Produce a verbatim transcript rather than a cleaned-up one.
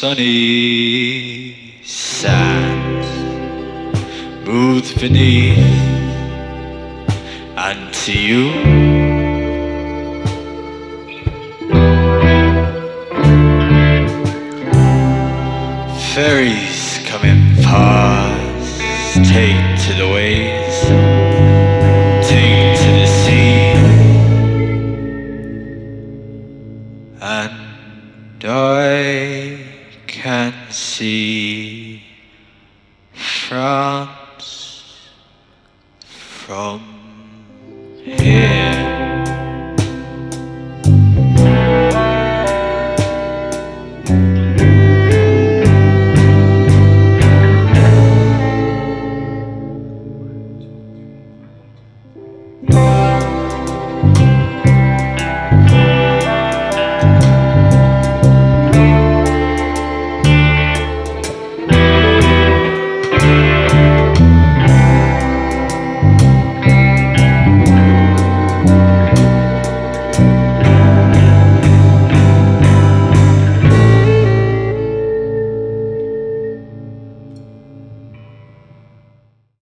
sunny sands moved beneath, and to you ferries come in past, take to the waves, take to the sea, and I can see France from here.